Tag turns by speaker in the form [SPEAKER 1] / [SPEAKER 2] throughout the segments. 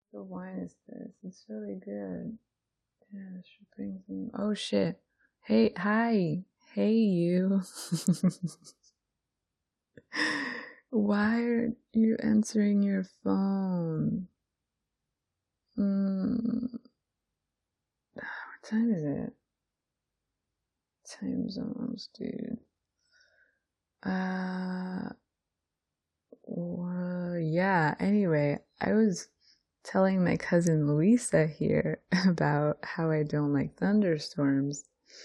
[SPEAKER 1] The wine is this? It's really good. Yeah, she brings them. Oh shit. Hey, hi. Hey, you. Why are you answering your phone? What time is it? Time zones, dude. Well, yeah, anyway, I was telling my cousin Louisa here about how I don't like thunderstorms.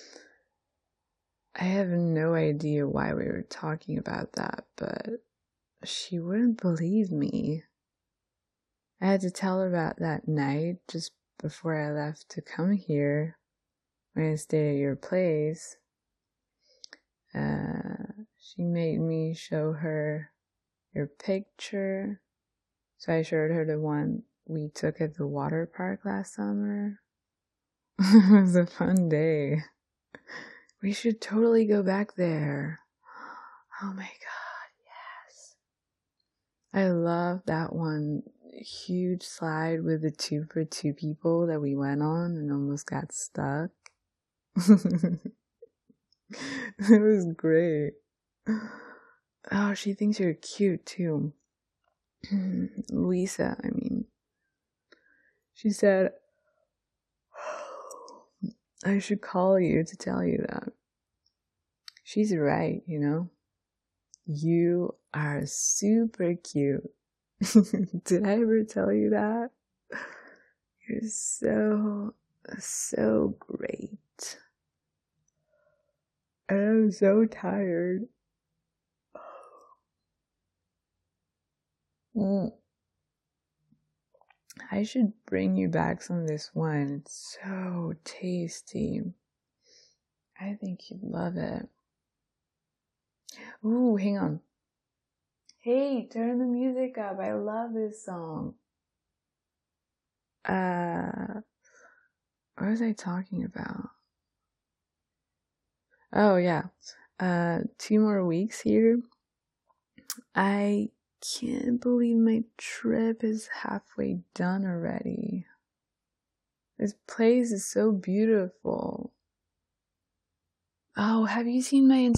[SPEAKER 1] I have no idea why we were talking about that, but she wouldn't believe me. I had to tell her about that night just before I left to come here when I stayed at your place. She made me show her your picture. So I showed her the one we took at the water park last summer. It was a fun day. We should totally go back there. Oh my god, yes. I love that one huge slide with the 2 for 2 people that we went on and almost got stuck. It was great. Oh, she thinks you're cute too. Lisa, I mean. She said, I should call you to tell you that. She's right, you know? You are super cute. Did I ever tell you that? You're so great. I'm so tired. I should bring you back some of this wine. It's so tasty. I think you'd love it. Ooh, hang on. Hey, turn the music up. I love this song. What was I talking about? Oh, yeah. 2 more weeks here. I can't believe my trip is halfway done already. This place is so beautiful. Oh, have you seen my